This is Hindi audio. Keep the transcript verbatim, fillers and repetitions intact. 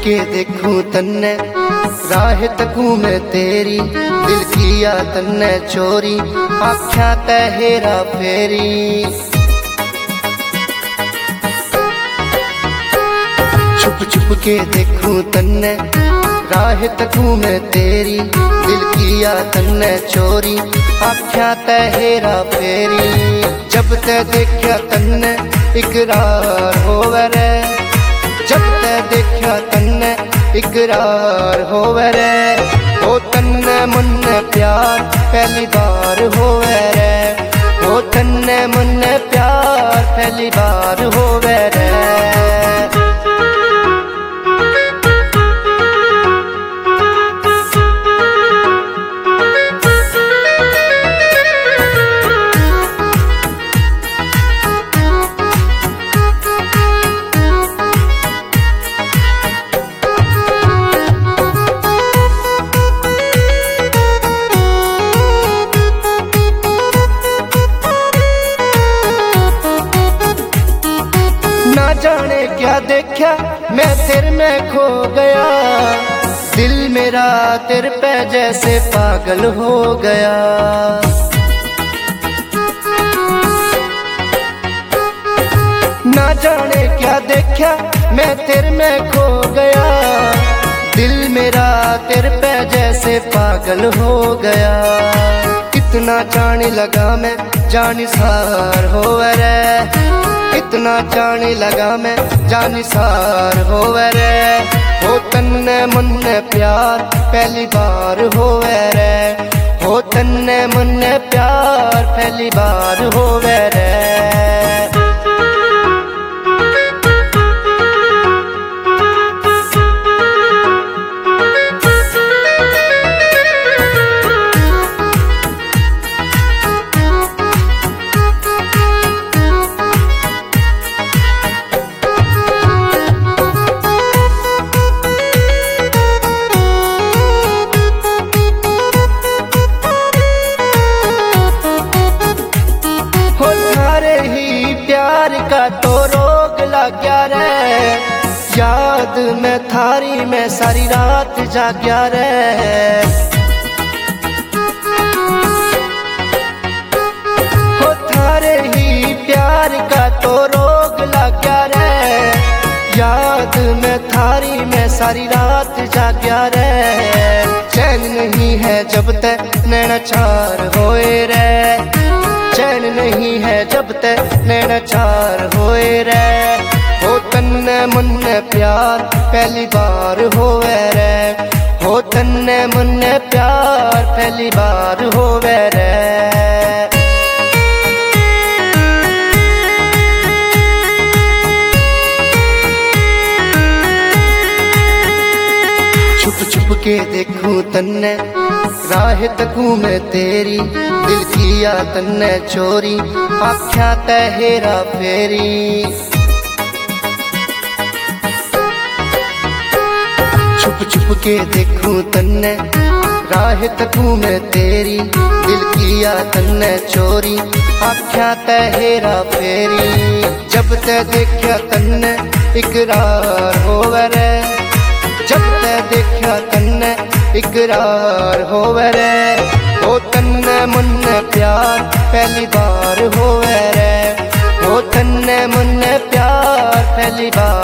के देखूं तन्ने राह तकूं मैं तेरी, दिल किया तन्ने चोरी आख्या तै हेरा फेरी। छुप छुप के देखूं तन्ने राह तकूं मैं तेरी, दिल किया तन्ने चोरी आख्या तै हेरा फेरी। जब तै देखा तन्ने इकरार होवे रे, जब तै देखा तन्ने इकरार होवे रे, ओ तन्ने मुन्ने प्यार पहली बार होवे रे, ओ तन्ने मुन्ने प्यार पहली बार होवे रे। ना जाने क्या देखा मैं तेरे में खो गया, दिल मेरा तेरे पे जैसे पागल हो गया। ना जाने क्या देखा मैं तेरे में खो गया, दिल मेरा तेरे पे जैसे पागल हो गया। इतना जाने लगा मैं जानिसार हो रे, इतना जाने लगा मैं जानिसार होवे रे, हो तन्ने मुन्ने प्यार पहली बार होवे रे, हो तन्ने मुन्ने प्यार पहली बार होवे रे। प्यार का तो रोग लग गया रे, याद में थारी में सारी रात जाग्या रे। हो थारे ही प्यार का तो रोग लग गया रे, याद में थारी में सारी रात जाग्या रे। चैन नहीं है जब तक नैना चार होए रे, चैन नहीं है जब तक नैना चार होए रे, हो तन्ने मुन्ने प्यार पहली बार होवे रे, हो तन्ने मुन्ने प्यार पहली बार होवे रे। छुप छुप के देखूं तन्ने राह तकूं मैं तेरी, दिल किया तन्ने चोरी आख्या तै हेरा फेरी। छुप छुप के देखूं तन्ने राह तकूं मैं तेरी, दिल किया तन्ने चोरी आख्या तै हेरा फेरी। जब तै देखा तन्ने इकरार होवे रे, जब तै देखा तन्ने इकरार होवे रे, ओ तन्ने मुन्ने प्यार पहली बार होवे रे, ओ तन्ने मुन्ने प्यार पहली बार